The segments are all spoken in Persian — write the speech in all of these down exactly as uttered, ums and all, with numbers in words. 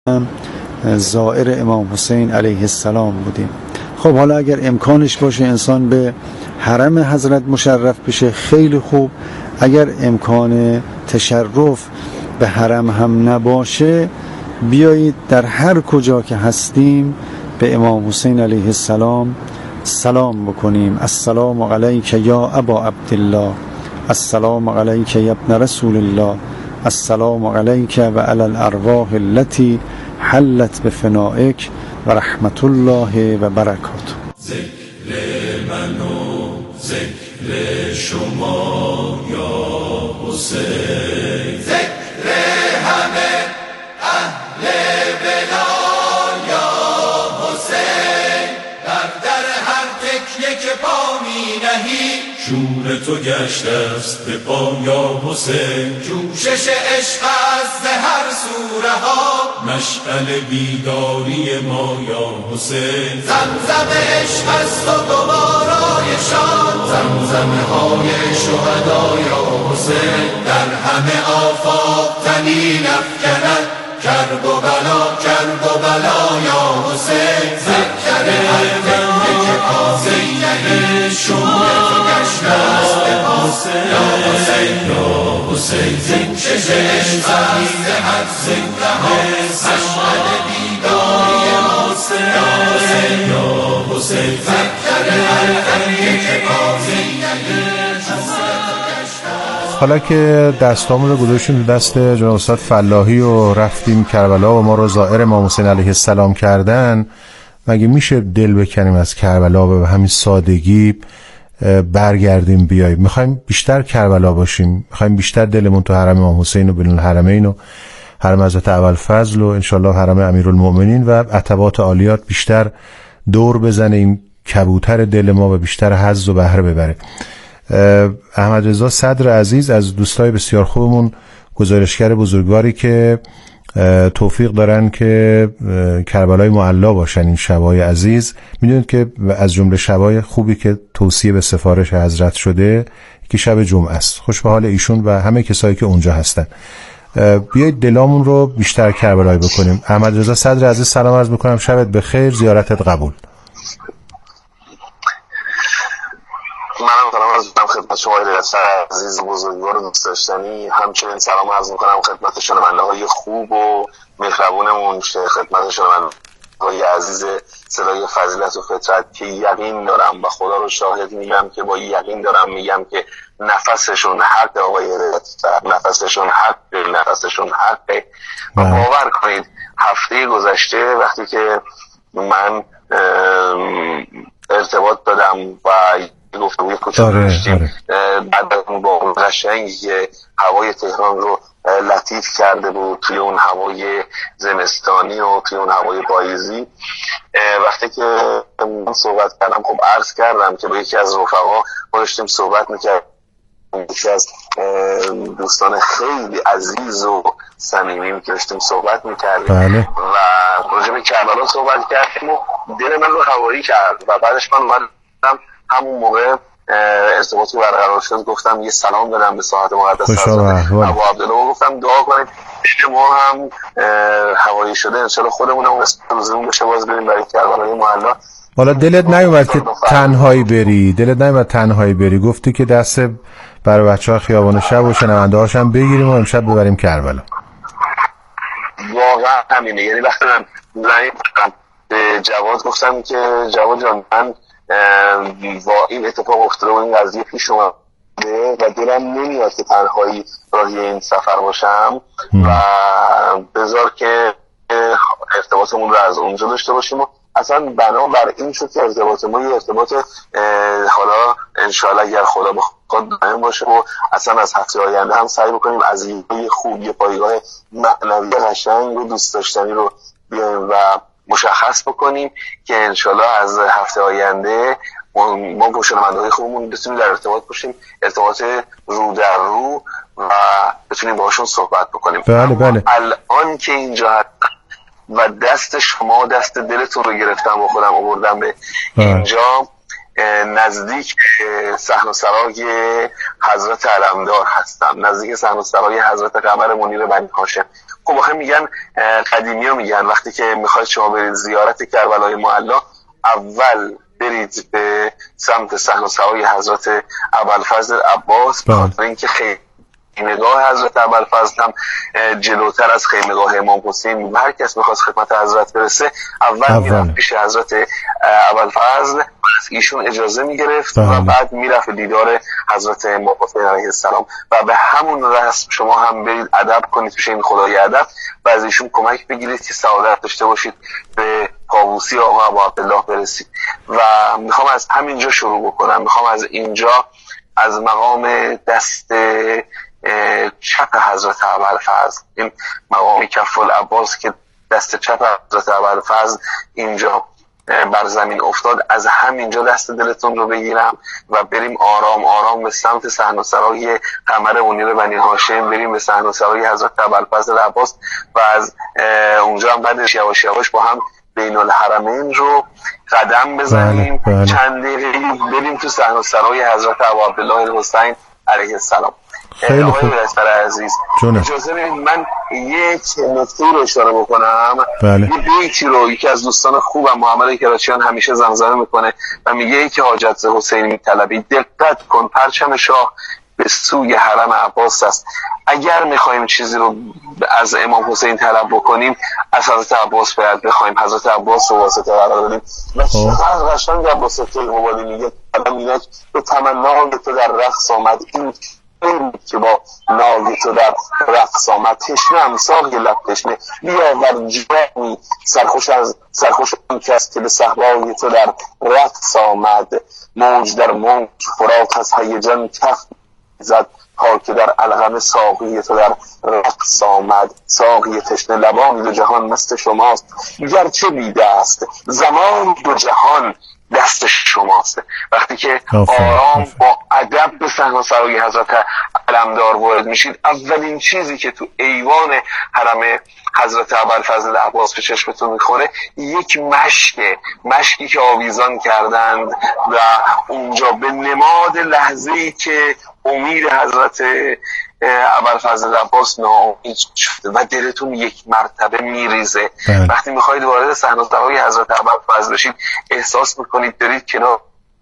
زائر امام حسین علیه السلام بودیم. خب حالا اگر امکانش باشه انسان به حرم حضرت مشرف بشه خیلی خوب، اگر امکان تشرف به حرم هم نباشه بیایید در هر کجا که هستیم به امام حسین علیه السلام سلام بکنیم. السلام علیک یا ابا عبدالله، السلام علیک یا ابن رسول الله، السلام علیک و علی الارواح التي حلت بفنائک و رحمت الله و برکاته. ذکر من و ذکر شما یا حسین، ذکر همه اهل بلا یا حسین، بر در هر تکیه که پا می نهی شور تو گشته است به پا یا حسین. جوشش عشق است هر سوره ها، مشعل بیداری ما یا حسین. زمزم عشق است و گوارایشان، زمزمه های شهدا یا حسین. در همه آفاق طنین افکند کرب و بلا، کرب و بلا یا حسین. ذکر هر تکیه که پاسی نهی شور تو گشته است به پا یا حسین، یا حسین. جوشش عشق است هر سوره ها، مشعل بیداری ما یا حسین، یا حسین. ذکر هر تکیه که پاسی نهی شور تو گشته است. حالا که دستامون رو گذاشتیم دست جناب استاد فلاحی و رفتیم کربلا و ما رو زائر امام حسین علیه السلام کردن، مگه میشه دل بکنیم از کربلا و به همین سادگی برگردیم بیاییم؟ میخوایم بیشتر کربلا باشیم، میخوایم بیشتر دلمون تو حرم امام حسین و بین الحرمین و حرم حضرت ابوالفضل و انشالله حرم امیرالمؤمنین و عتبات عالیات بیشتر دور بزنه این کبوتر دل ما و بیشتر حظ و بهره ببره. احمد رضا صدر عزیز از دوستای بسیار خوبمون، گزارشگر بزرگواری که توفیق دارن که کربلای معلا باشن این شبای عزیز، میدونید که از جمله شبای خوبی که توصیه به سفارش حضرت شده که شب جمعه است. خوش به حال ایشون و همه کسایی که اونجا هستن. بیایید دلامون رو بیشتر کربلایی بکنیم. احمد رضا صدر عزیز سلام عرض میکنم، شبت بخیر، زیارتت قبول. منم سلام عرض میکنم خدمت شما عزیز و بزرگوار و دوست داشتنی، همچنین سلام عرض میکنم خدمت شنونده های خوب و مهربونمون، خدمت شنونده های عزیز صدای فضیلت و فطرت که یقین دارم و خدا رو شاهد میگم که با یقین دارم میگم که نفسشون حق آقای هدایت، نفسشون حق، نفسشون حقه. و باور کنید هفته گذشته وقتی که من ارتباط دادم و گفتم یه کوچولو داشتیم بعد از اون با قشنگی که هوای تهران رو لطیف کرده بود توی اون هوای زمستانی و توی اون هوای پاییزی، وقتی که من صحبت کردم خب عرض کردم که با یکی از رفقا ما داشتیم صحبت میکردیم، یکی از دوستان خیلی عزیز و صمیمی که داشتیم صحبت میکردیم و راجع به کربلا صحبت کردیم و دل من رو هوایی کرد و بعدش من اومدم همون موقع ارتباطی برقرار شد گفتم یه سلام بدم به ساحت مقدس حضرت ابو عبدالله و گفتم دعا کنید ما هم هوایی شده انشالله خودمون هم روزمون بشه باز بریم برای کربلای معلا. حالا دلت نیومد که تنهایی بری؟ دلت نیومد تنهایی بری؟ گفتی که دست برای بچه‌ها خیابان شب و شنونده هاشم بگیریم و امشب ببریم کربلا. واقعا همینه. یعنی وقتی من زنگ به جواد گفتم که جواد جان من و این اتفاق افتاده و این قضیه پیش اومده و دلم نمیاد که تنهایی راهی این سفر باشم و بذار که ارتباطمون رو از اونجا داشته باشیم و اصلا بنابر این شد که ارتباط ما یه ارتباط حالا انشاءالله اگر خدا بخواد دائم باشه و اصلا از هفته آینده هم سعی بکنیم از یه خوب یه پایگاه معنوی قشنگ و دوست داشتنی رو بیایم و مشخص بکنیم که انشالله از هفته آینده ما با شنونده‌های خوبمون بتونیم در ارتباط باشیم، ارتباط رو در رو و بتونیم باشون صحبت بکنیم. بله بله. الان که اینجا هستم و دست شما دست دلتون رو گرفتم و خودم آوردم به اینجا نزدیک صحنه‌سرای حضرت علمدار هستم، نزدیک صحنه‌سرای حضرت قمر منیر بنی هاشم. خب آخه میگن، قدیمی‌ها میگن وقتی که میخواید شما برید زیارت کربلای معلی، اول برید به سمت صحنه‌سرای حضرت ابوالفضل عباس، به خاطر اینکه خیلی خیمگاه حضرت ابوالفضل هم جلوتر از خیمگاه امام حسین، هر کس میخواست خدمت حضرت برسه اول میرفت پیش حضرت ابوالفضل، از ایشون اجازه میگرفت و بعد میرفت دیدار حضرت امام حسین علیه السلام و به همون رسم شما هم برید ادب کنید پیش این خدای ادب و از ایشون کمک بگیرید که سعادت داشته باشید به کاووسی آقا ابو عبدالله برسید. و میخوام از همینجا شروع بکنم، میخوام از اینجا از مقام دست چپ حضرت ابوالفضل، این مقام کف العباس که دست چپ حضرت ابوالفضل اینجا بر زمین افتاد، از همینجا دست دلتون رو بگیرم و بریم آرام آرام به سمت صحنه‌سرای قمر منیر بنی هاشم، بریم به صحنه‌سرای حضرت ابوالفضل عباس و از اونجا هم بعدش یواش یواش با هم بین الحرمین رو قدم بزنیم. بله، بله. چند دقیقه بریم تو صحنه‌سرای حضرت ابو عبدالله الحسین علیه السلام. خیلی خوب. آقای عزیز اجازه بدید من یک نکته رو اشاره بکنم. بله. یه بیتی رو یکی از دوستان خوبم محمد کرچیان همیشه زمزمه میکنه و میگه که حاجت حسین میطلبی، دقت کن پرچم شاه به سوی حرم عباس است. اگر میخوایم چیزی رو از امام حسین طلب بکنیم، از حضرت عباس باید بخوایم، حضرت عباس رو واسطه قرار بدیم. و چقدر قشنگ عباس الموالی میگه اینک به تمنا تو در رقص آمد، این که با نای تو در رقص آمد، تشنه ساقی لب تشنه بیاور جامی سرخوش از سرخوش آن کس که به صحرای تو در رقص آمد. موج در موج فرات از هیجان کف زد، تا که در الغم ساقی تو در رقص آمد. ساقی تشنه لبان دو جهان مست شماست، گرچه بیده است زمان دو جهان دست شماست. وقتی که آرام با ادب به صحنه‌سرای حضرت علمدار وارد میشید، اولین چیزی که تو ایوان حرم حضرت ابوالفضل عباس به چشمتون میخوره یک مشک مشکی که آویزان کردند و اونجا به نماد لحظه‌ای که امید حضرت ابوالفضل عباس ناامید شده و دلتون یک مرتبه میریزه. بله. وقتی میخواید وارد صحنه‌سرای حضرت ابوالفضل بشید، احساس میکنید دارید کنار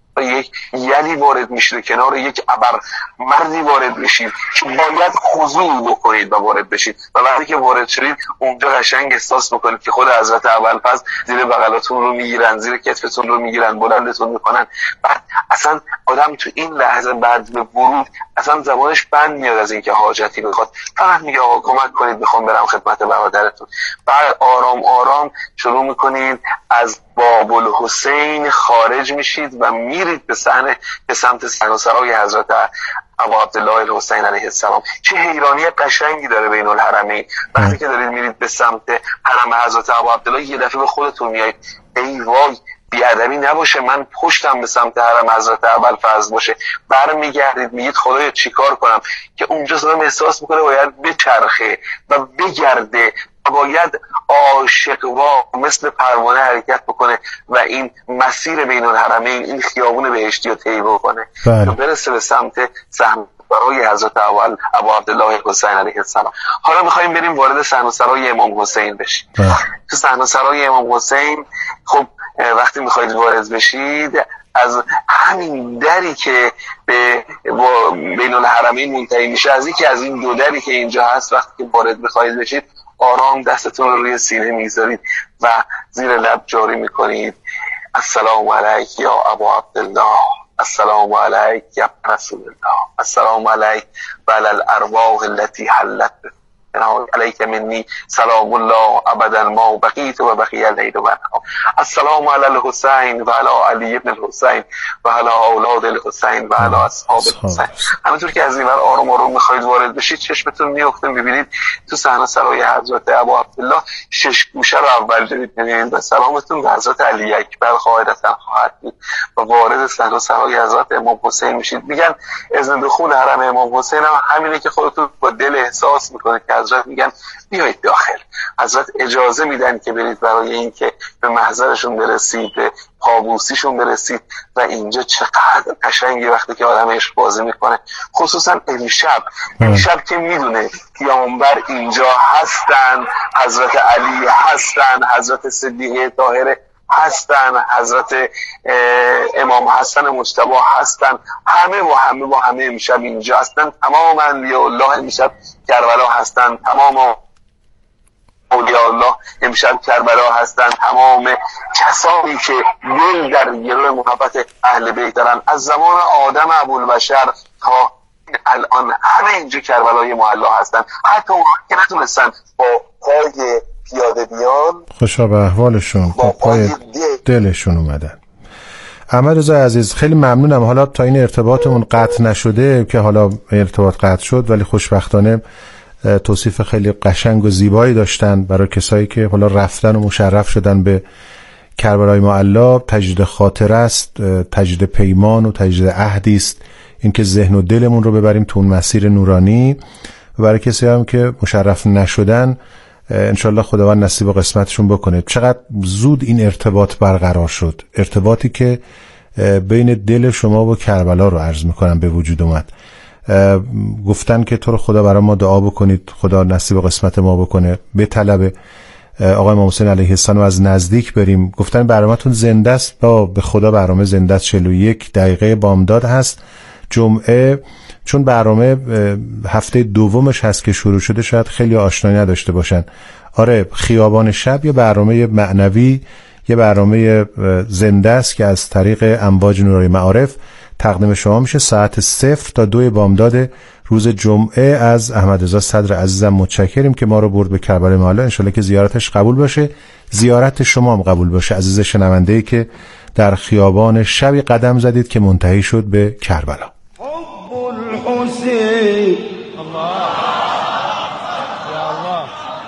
یک یلی وارد میشید، کنار یک ابر مردی وارد میشید که باید خضوع بکنید و وارد بشید. و وقتی که وارد شدید اونجا قشنگ احساس میکنید که خود حضرت ابوالفضل زیر بغلتون رو میگیرن، زیر کتفتون رو میگیرن، بلندتون میکنن. بعد اصلا آدم تو این لحظه بعد به ورود اصلا زبانش بند میاد از اینکه حاجتی بخواد، فقط میگه آقا کمک کنید میخوام برم خدمت برادرتون. بعد آرام آرام شروع میکنید از باب الحسین خارج میشید و میرید به صحنه به سمت صحنه‌سرای حضرت ابو عبدالله الحسین علیه السلام. چه حیرانی قشنگی داره بین الحرمین. وقتی که دارید میرید به سمت حرم حضرت ابو عبدالله، یه دفعه به خودتون میایید ای وای بیادبی نباشه من پشتم به سمت حرم حضرت ابوالفضل باشه. برمیگردید میگید خدایا چیکار کنم، که اونجا آدم احساس میکنه باید بچرخه و بگرده و باید عاشق‌وار مثل پروانه حرکت بکنه و این مسیر بین الحرمین، این خیابون بهشتی رو طی بکنه تا برسه به سمت صحنه‌سرای حضرت ابو عبدالله حسین علیه السلام. حالا میخوایم بریم وارد صحنه‌سرای امام حسین بشیم. تو صحنه‌سرای امام حسین خب وقتی میخواید وارد بشید، از همین دری که به بین الحرمین منتهی میشه، از یکی از این دو دری که اینجا هست، وقتی که وارد بخواید بشید آرام دستتون رو روی سینه میذارید و زیر لب جاری میکنید السلام علیک یا ابو عبدالله، السلام علیک یا رسول الله، السلام علیک و علی الارواح التي حلت علیک منی سلام الله ابدا ما بقیت و بقی اللیل و النهار. السلام علی الحسین و علی علی ابن الحسین و علی اولاد الحسین و علی اصحاب الحسین. همونطور که از این ور آروم آروم میخواید وارد بشید، چشمتون میفته میبینید تو صحنه‌سرای حضرت ابو عبدالله شش گوشه رو اول ببینید و سلامتون به حضرت علی اکبر قاعدتا خواهد بود و وارد صحنه‌سرای حضرت امام حسین میشید. میگن اذن دخول حرم امام حسین هم همینه که خودتون با دل احساس میکنید که حضرت میگن بیایید داخل. حضرت اجازه میدن که برید برای اینکه به محضرشون برسید، به کابوسیشون برسید و اینجا چقدر قشنگی وقتی که آدم عشق بازی میکنه، خصوصا امشب امشب که میدونه پیامبر اینجا هستن، حضرت علی هستن، حضرت صدیقه طاهره هستن، حضرت امام حسن مجتبی هستن، همه و همه و همه امشب اینجا هستن، تمام انبیاء الله امشب کربلا هستن، تمام اولیاء الله امشب کربلا هستن، تمام کسانی که دل در گروه محبت اهل بیت دارن از زمان آدم ابوالبشر تا الان همه اینجا کربلای معلا هستن، حتی اونها که نتونستن با پای پیاده بیان خوشا به احوالشون با پای دلشون اومدن. احمد رضا عزیز خیلی ممنونم. حالا تا این ارتباطمون قطع نشده که حالا ارتباط قطع شد، ولی خوشبختانه توصیف خیلی قشنگ و زیبایی داشتن برای کسایی که حالا رفتن و مشرف شدن به کربلای معلا. تجدید خاطره است، تجدید پیمان و تجدید عهدی است، اینکه ذهن و دلمون رو ببریم تو اون مسیر نورانی. و برای کسایی هم که مشرف نشدن انشالله خداوند نصیب و قسمتشون بکنه. چقدر زود این ارتباط برقرار شد، ارتباطی که بین دل شما و کربلا رو عرض میکنم به وجود اومد. گفتن که تو رو خدا برای ما دعا بکنید، خدا نصیب و قسمت ما بکنه، به طلب آقای امام حسین علیه السلام از نزدیک بریم. گفتن برنامه‌تون زنده است، با به خدا برنامه زنده است. چهل و یک دقیقه بامداد هست جمعه، چون برنامه هفته دومش هست که شروع شده، شاید خیلی آشنایی نداشته باشن. آره، خیابان شب یه برنامه معنوی، یه برنامه زنده است که از طریق امواج نورانی معارف تقدیم شما میشه ساعت صفر تا دو بامداد روز جمعه. از احمد رضا صدر عزیزم متشکریم که ما رو برد به کربلای معلا. انشالله که زیارتش قبول باشه، زیارت شما هم قبول باشه عزیز شنونده‌ای که در خیابان شبی قدم زدید که منتهی شد به کربلا. حب الحسین الله یا الله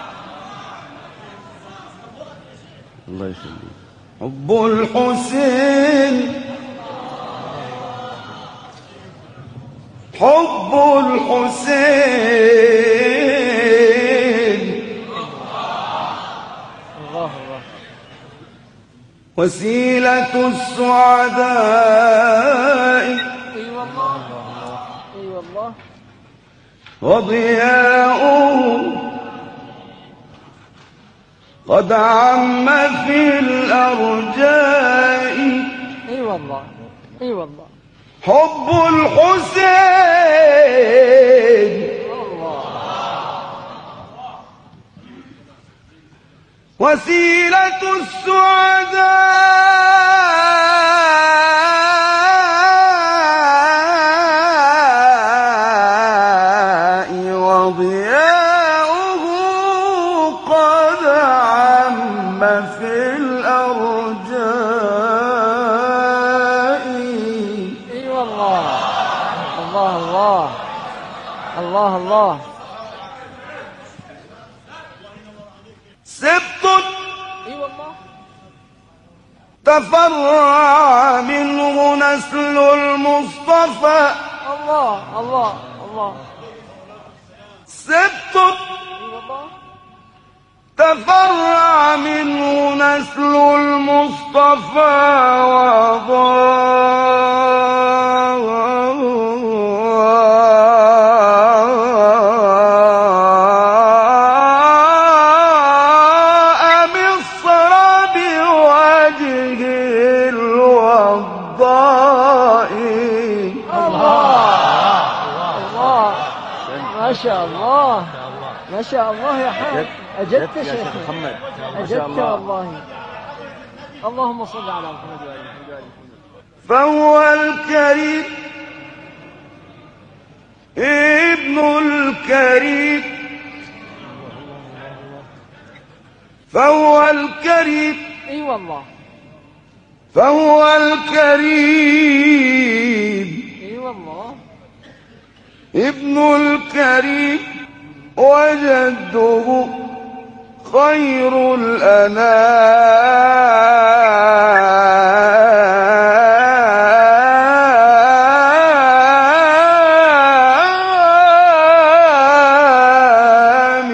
الله يخليك. حب الحسین حب الحسين وسيلة السعداء وضياؤه قد عم في الأرجاء. اي والله اي والله حب الحسين وسيلة السعداء وضياؤه قد عم في الأرجاء. الله الله سبط تفرع منه نسل المصطفى. الله الله الله سبط تفرع منه نسل المصطفى وضاء ما شاء الله ما شاء الله يا حاج، أجدت شيخ محمد، أجدت والله. اللهم صل على محمد وآل محمد. فهو الكريم ابن الكريم فهو الكريم اي والله فهو الكريم اي والله ابن الكريم وجده خير الأنام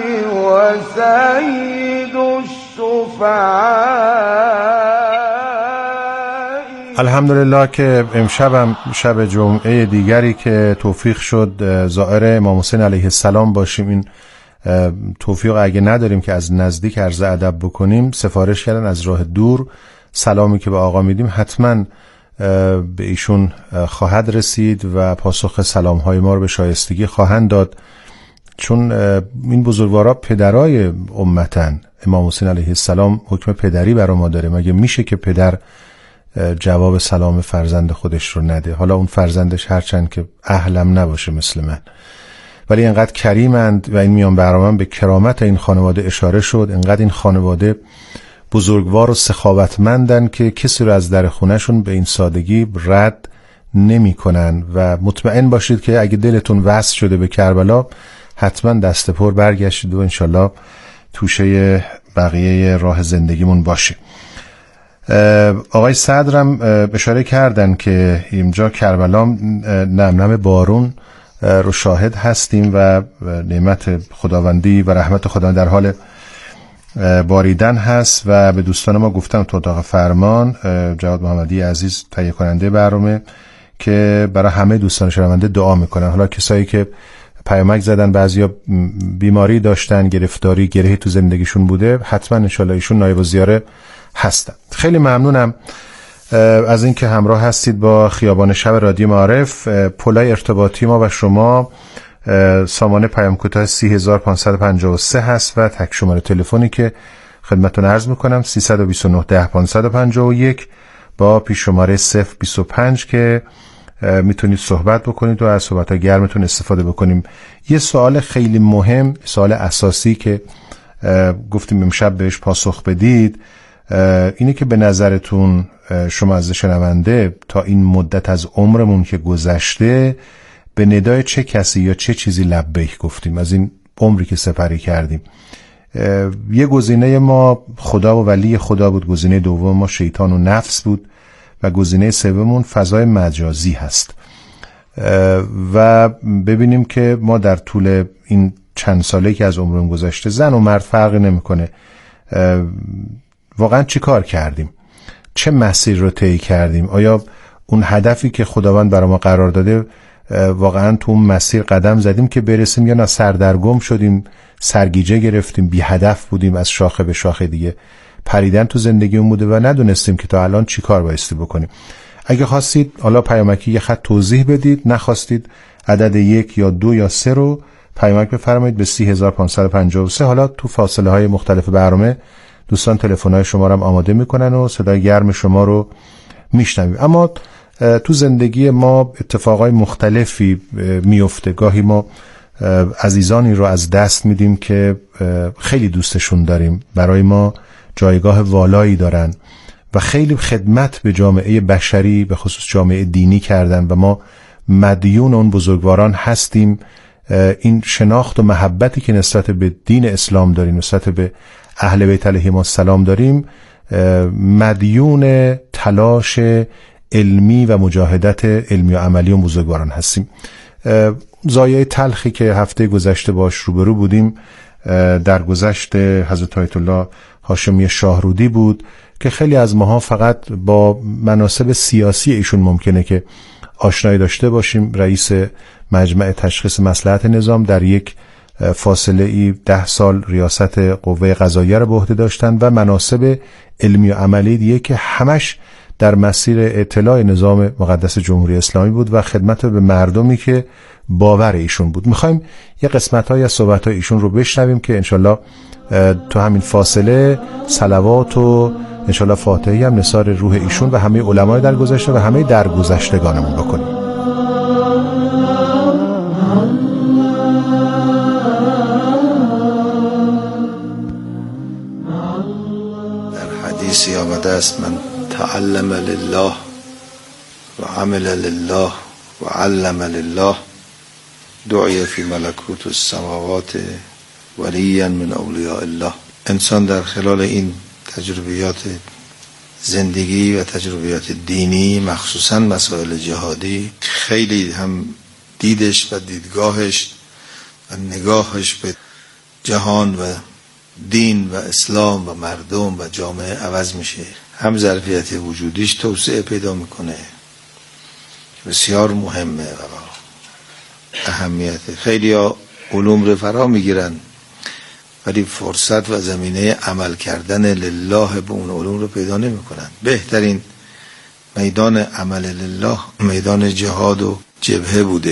وسيد الشفعاء. الحمدلله که امشبم شب جمعه دیگری که توفیق شد زائر امام حسین علیه السلام باشیم. این توفیق اگه نداریم که از نزدیک عرض ادب بکنیم، سفارش کردن از راه دور سلامی که به آقا میدیم حتما به ایشون خواهد رسید و پاسخ سلامهای ما رو به شایستگی خواهند داد، چون این بزرگوارا پدرای امتن. امام حسین علیه السلام حکم پدری برای ما داره. مگه میشه که پدر جواب سلام فرزند خودش رو نده؟ حالا اون فرزندش هرچند که اهلم نباشه مثل من، ولی اینقدر کریمند و این میان برنامه به کرامت این خانواده اشاره شد. اینقدر این خانواده بزرگوار و سخاوتمندن که کسی رو از در خونهشون به این سادگی رد نمی کنن و مطمئن باشید که اگه دلتون وصل شده به کربلا حتما دست پر برگشتید و انشالله توشه بقیه راه زندگیمون باشه. آقای صدرم اشاره کردن که اینجا کربلا نم نم بارون رو شاهد هستیم و نعمت خداوندی و رحمت خداوند در حال باریدن هست و به دوستان ما گفتم تو اتاق فرمان جواد محمدی عزیز تهیه کننده برنامه که برای همه دوستان شنونده دعا میکنن. حالا کسایی که پیامک زدن بعضیا بیماری داشتن، گرفتاری، گرهی تو زندگیشون بوده، حتما انشالله ایشون نایب الزیاره هستن. خیلی ممنونم از اینکه همراه هستید با خیابان شب رادیو معارف. پلای ارتباطی ما و شما سامانه پیام کوتاه سی هزار و پانصد و پنجاه و سه هست و تک شماره تلفنی که خدمتتون عرض میکنم سیصد و بیست و نه ده پانصد و پنجاه و یک با پیش شماره صفر بیست و پنج که میتونید صحبت بکنید و از صحبت‌های گرمتون استفاده بکنیم. یه سوال خیلی مهم، سوال اساسی که گفتیم امشب بهش پاسخ بدید اینه که به نظرتون شما از شنونده تا این مدت از عمرمون که گذشته به ندای چه کسی یا چه چیزی لبیک گفتیم از این عمری که سپری کردیم؟ یه گزینه ما خدا و ولی خدا بود، گزینه دوم ما شیطان و نفس بود و گزینه سوممون فضای مجازی هست. و ببینیم که ما در طول این چند ساله که از عمرمون گذشته، زن و مرد فرقی نمیکنه، واقعا چی کار کردیم؟ چه مسیر رو طی کردیم؟ آیا اون هدفی که خداوند برای ما قرار داده واقعا تو اون مسیر قدم زدیم که برسیم، یا نه سردرگم شدیم، سرگیجه گرفتیم، بی هدف بودیم، از شاخه به شاخه دیگه پریدن تو زندگیمون بوده و ندونستیم که تا الان چی کار بایستی بکنیم؟ اگه خواستید حالا پیامکی یه خط توضیح بدید، نخواستید عدد یک یا دو یا سه رو پیامک بفرمایید به سی هزار و پانصد و پنجاه و سه. حالا تو فاصله های مختلف برنامه دوستان تلفن های شما رو هم آماده میکنن و صدای گرم شما رو میشنویم. اما تو زندگی ما اتفاقای مختلفی میفته. گاهی ما عزیزانی رو از دست میدیم که خیلی دوستشون داریم، برای ما جایگاه والایی دارن و خیلی خدمت به جامعه بشری به خصوص جامعه دینی کردن و ما مدیون اون بزرگواران هستیم. این شناخت و محبتی که نسبت به دین اسلام داریم، نسبت به اهل بیت علیهم السلام داریم، مدیون تلاش علمی و مجاهدت علمی و عملی و بزرگواران هستیم. زایه تلخی که هفته گذشته باش روبرو بودیم در گذشت حضرت آیت الله هاشمی شاهرودی بود که خیلی از ماها فقط با مناصب سیاسی ایشون ممکنه که آشنایی داشته باشیم. رئیس مجمع تشخیص مصلحت نظام در یک فاصله ای ده سال ریاست قوه قضاییه رو به عهده داشتن و مناصب علمی و عملی دیگه که همش در مسیر اطلاع نظام مقدس جمهوری اسلامی بود و خدمت به مردمی که باور ایشون بود. میخوایم یه قسمت‌های از صحبت‌های ایشون رو بشنویم که انشالله تو همین فاصله صلوات و انشالله فاتحی هم نثار روح ایشون و همه علمای در گذشته و همه در گذشتگانمون بکنیم. در حدیثی آمده است من تعلم لله و عمل لله و علم لله دعی فی ملکوت السماوات ولیا من اولیاء الله. انسان در خلال این تجربیات زندگی و تجربیات دینی، مخصوصا مسائل جهادی، خیلی هم دیدش و دیدگاهش و نگاهش به جهان و دین و اسلام و مردم و جامعه عوض میشه، هم ظرفیت وجودیش توسعه پیدا میکنه. بسیار مهمه و اهمیت. خیلی ها علوم رو فرا میگیرن ولی فرصت و زمینه عمل کردن لله به اون علوم رو پیدا نمیکنن. بهترین میدان عمل لله میدان جهاد و جبهه بوده.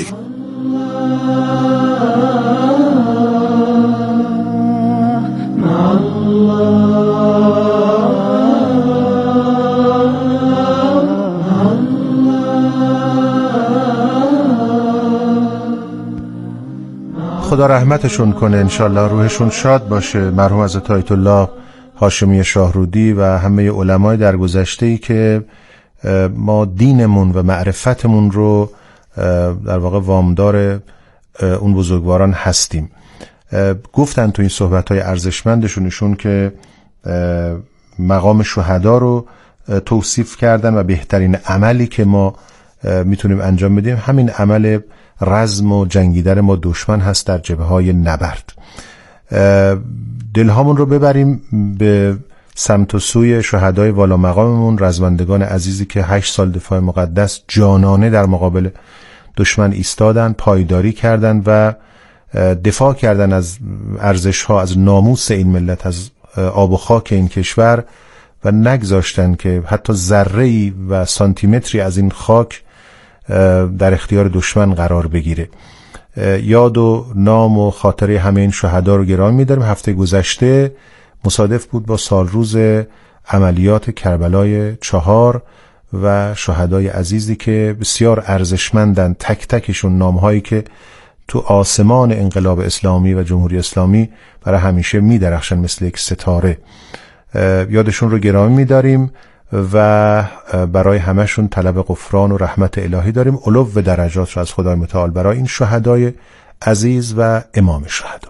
خدا رحمتشون کنه، انشالله روحشون شاد باشه. مرحوم حضرت آیت الله هاشمی شاهرودی و همه علمای درگذشته‌ای که ما دینمون و معرفتمون رو در واقع وامدار اون بزرگواران هستیم. گفتن تو این صحبت‌های ارزشمندشونشون که مقام شهدا رو توصیف کردن و بهترین عملی که ما میتونیم انجام بدیم همین عمل رزم و جنگیدن ما دشمن هست در جبهه‌های نبرد. دلهامون رو ببریم به سمت و سوی شهدای والا مقاممون، رزمندگان عزیزی که هشت سال دفاع مقدس جانانه در مقابل دشمن ایستادن، پایداری کردن و دفاع کردن از ارزش‌ها، از ناموس این ملت، از آب و خاک این کشور و نگذاشتن که حتی ذره‌ای و سانتیمتری از این خاک در اختیار دشمن قرار بگیره. یاد و نام و خاطره همه این شهدا رو گرامی می‌داریم. هفته گذشته مصادف بود با سالروز عملیات کربلای چهار و شهدای عزیزی که بسیار ارزشمندن، تک تکشون نامهایی که تو آسمان انقلاب اسلامی و جمهوری اسلامی برای همیشه می‌درخشن مثل یک ستاره. یادشون رو گرامی می‌داریم و برای همشون طلب غفران و رحمت الهی داریم. علو و درجات رو از خدای متعال برای این شهدای عزیز و امام شهدا.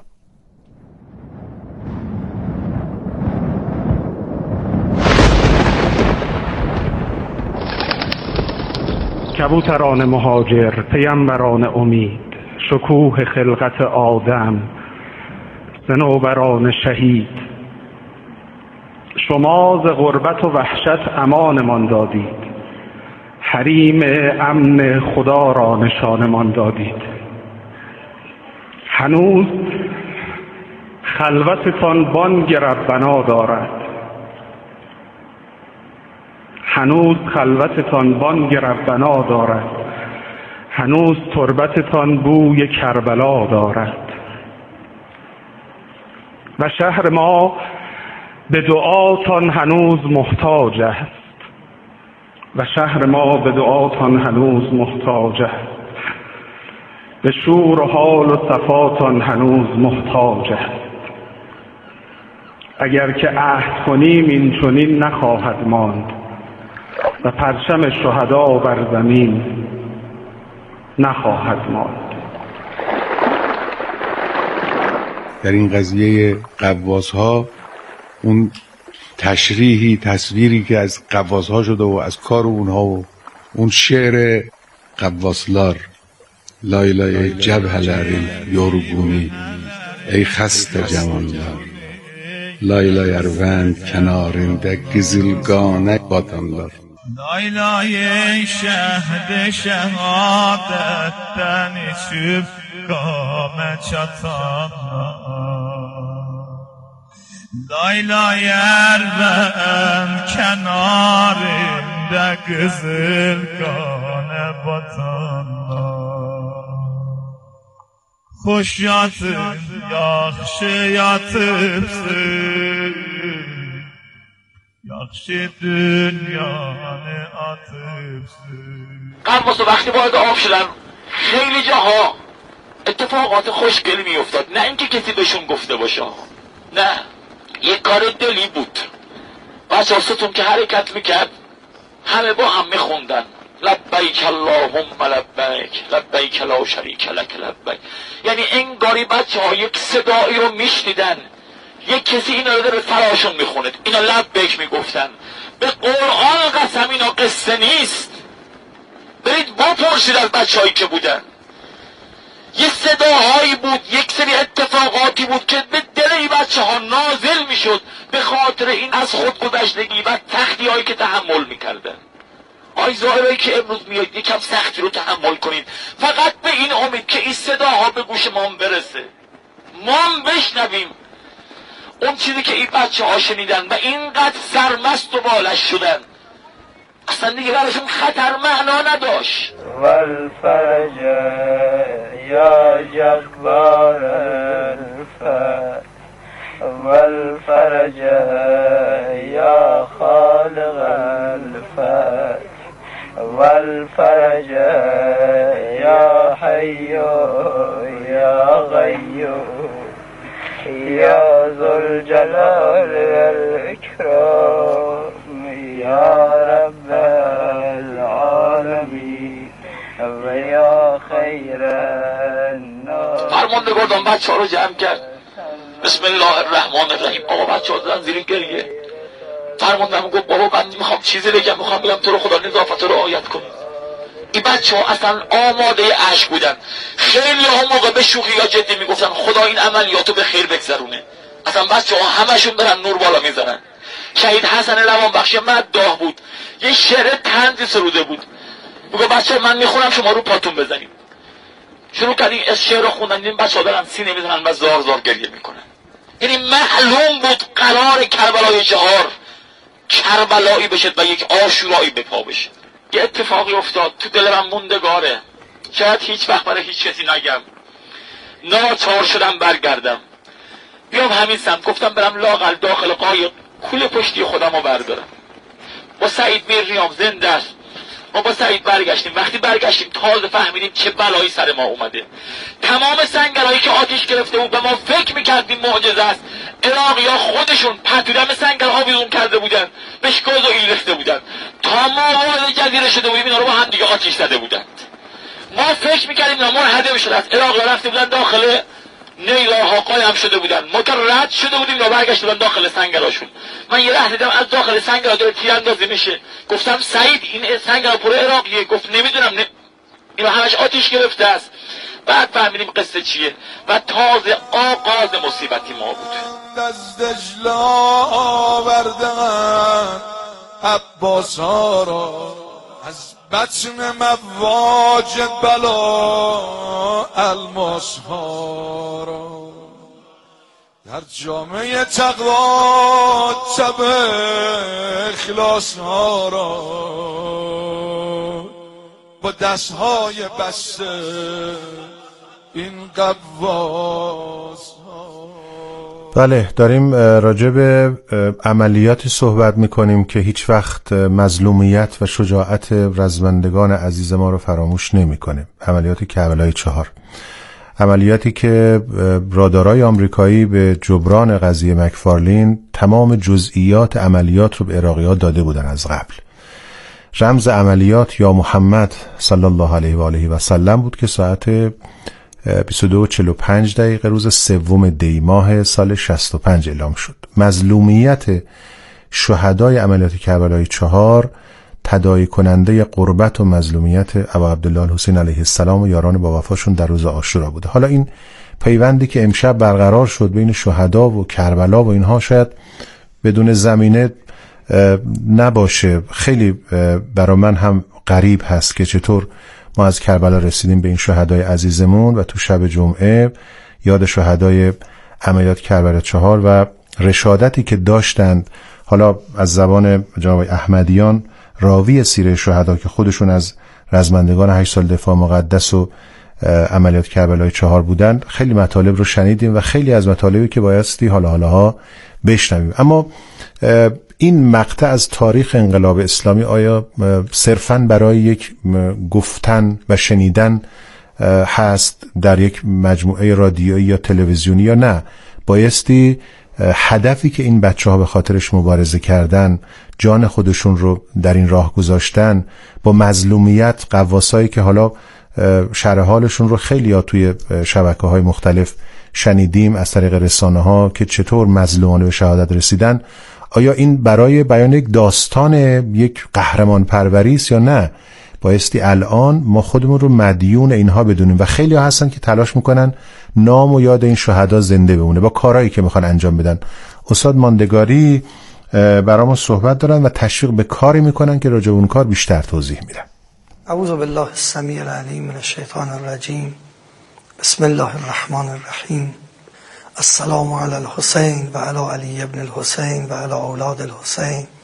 کبوتران مهاجر، پیامبران امید، شکوه خلقت آدم، صنوبران شهید، شما ز غربت و وحشت امانمان دادید، حریم امن خدا را نشانمان دادید. هنوز خلوتتان بانگ ربنا دارد، هنوز خلوتتان بانگ ربنا دارد، هنوز تربتتان بوی کربلا دارد و شهر ما به دعاتان هنوز محتاج است و شهر ما به دعاتان هنوز محتاج است، به شور و حال و صفاتان هنوز محتاج است. اگر که عهد کنیم این چنین نخواهد ماند و پرچم شهدا بر زمین نخواهد ماند. در این قضیه قواس ها اون تشریحی تصویری که از قواس ها شده و از کار اونها و اون شعر قواسلار لای لای جبه لرین یورگونی ای خسته جمالدار لای لای اروند کنارنده گزیلگانه باتانلار لای لای شهد شهادت دنیشب گام چطانلار لای لای اروند کنارنده گزیلگانه باتانلار خوش یاتم یاخش یاتمسın یاخش دنیانه آتمسın. قواس وقتی وارد آب شدن خیلی جاها اتفاقات خوشگلی میافتاد، نه اینکه کسی بهشون گفته باشه، نه، یک کار دلی بود. بچه ها ستون که حرکت میکرد همه با هم میخوندن لبیک اللهم لبیک لبیک لا شریک لک لبیک. یعنی انگاری بچه ها یک صدایی رو میشنیدن، یک کسی اینا رو داره فراشون میخونه، اینا لبیک میگفتن. به قرآن قسم اینا قصه نیست، برید بپرسید از بچه هایی که بودن. یه صداهایی بود، یک سری اتفاقاتی بود که به دل این بچه ها نازل میشد به خاطر این از خودگذشتگی و سختی هایی که تحمل میکردن. آی ظاهرایی که امروز میاد یکم سختی رو تحمل کنید، فقط به این امید که این صداها به گوش ما برسه، ما بشنویم اون چیزی که این بچه ها شنیدن و اینقدر سرمست و بالش شدن اصلا دیگه براشون خطر معنا نداشت. والفرج یا جبار الفتح والفرج یا خالق الفتح والفرج یا حی یا قیوم یا ذوالجلال والاکرام یا رب العالمین و یا خیر الناس. فرماندگار بچه ها رو جمع کرد. بسم الله الرحمن الرحیم. آقا بچه ها دادن زیر گریه. فرماندگار گفت بابا من میخوام چیزی بگم، میخوام بگم تو رو خدا نظافت رو رعایت کن. این بچه ها اصلا آماده عشق بودن. خیلی ها موقع به شوخی یا جدی میگفتن خدا این عملیاتو به خیر بگذرونه. اصلا بچه ها همشون برن نور بالا میزنن. شهید حسن لوانبخش مداح بود، یه شعر طنزی سروده بود، میگه بچه من میخونم شما رو پاتون بزنیم. شروع کردیم از شعر رو خوندن، این بچه ها دارن سینه میزنن و زار زار گریه میکنن. یعنی معلوم بود قرار کربلای چهار کربلایی بشه و یک عاشورایی به پا بشه. یه اتفاقی افتاد تو دل من موندگاره، شاید هیچ وقت برای هیچ کسی نگم. ناچار شدم برگردم بیام همین سمت. گفتم برم لاقل داخل قایق کوله پشتی خودم رو بردارم. با سعید میریام زنده است. ما با سعید برگشتیم. وقتی برگشتیم تازه فهمیدیم چه بلایی سر ما اومده. تمام سنگرهایی که آتش گرفته بود و ما فکر میکردیم معجزه است، عراقی‌ها خودشون پتودم سنگر آویزون کرده بودن، بهش گاز و ایل ریخته بودن. تا ما وارد جزیره شده بودیم اینا رو با هم دیگه آتش زده بودند. ما فکر میکردیم اینا منهدم شده است. عراقی‌ها رفته بودن داخل نیلاها قایم شده بودن. ما که رد شده بودیم اینا برگشته بودن داخل سنگرهاشون. من یه لحظه دیدم از داخل سنگرها داره تیراندازی میشه. گفتم سعید این سنگرها پر عراقیه. گفت نمیدونم نه... اینا همش آتش گرفته است. بعد فهمیدیم قصه چیه و تازه آغاز مصیبتی ما بود. از دجله آوردن عباس ها را، از بطن مواج بلا الماس ها را، در جامعه تقوا تب اخلاص ها را با دست های بسته این قواس ها. بله، داریم راجع به عملیاتی صحبت میکنیم که هیچ وقت مظلومیت و شجاعت رزمندگان عزیز ما رو فراموش نمیکنه. عملیات کربلای چهار، عملیاتی که رادارای آمریکایی به جبران قضیه مکفارلین تمام جزئیات عملیات رو به عراقی‌ها داده بودن از قبل. رمز عملیات یا محمد صلی الله علیه و آله و سلم بود که ساعت بیست و دو و چهل و پنج دقیقه روز سوم دی ماه سال شصت و پنج اعلام شد. مظلومیت شهدای عملیات کربلای چهار تداعی کننده قربت و مظلومیت ابا عبدالله الحسین علیه السلام و یاران با وفاشون در روز عاشورا بوده. حالا این پیوندی که امشب برقرار شد بین شهدا و کربلا و اینها شاید بدون زمینه نباشه. خیلی برای من هم غریب هست که چطور ما از کربلا رسیدیم به این شهدای عزیزمون و تو شب جمعه یاد شهدای عملیات کربلا چهار و رشادتی که داشتند. حالا از زبان جناب احمدیان راوی سیره شهدا که خودشون از رزمندگان هشت سال دفاع مقدس و عملیات کربلای چهار بودن خیلی مطالب رو شنیدیم و خیلی از مطالبی که بایستی حالا حالاها بشنویم. اما این مقطع از تاریخ انقلاب اسلامی آیا صرفاً برای یک گفتن و شنیدن هست در یک مجموعه رادیویی یا تلویزیونی یا نه؟ بایستی هدفی که این بچه ها به خاطرش مبارزه کردن، جان خودشون رو در این راه گذاشتن، با مظلومیت قواسایی که حالا شرح حالشون رو خیلی ها توی شبکه های مختلف شنیدیم از طریق رسانه ها که چطور مظلومانه به شهادت رسیدن، آیا این برای بیان یک داستان یک قهرمان پروری است یا نه بایستی الان ما خودمون رو مدیون اینها بدونیم و خیلی ها هستن که تلاش میکنن نام و یاد این شهدا زنده بمونه با کارهایی که میخوان انجام بدن. استاد ماندگاری برامون صحبت دارن و تشویق به کاری میکنن که راجع به اون کار بیشتر توضیح میدن. اعوذ بالله السمیع العلیم من الشیطان الرجیم. بسم الله الرحمن الرحیم. السلام علی الحسین و علی علی ابن الحسین و علی اولاد الحسین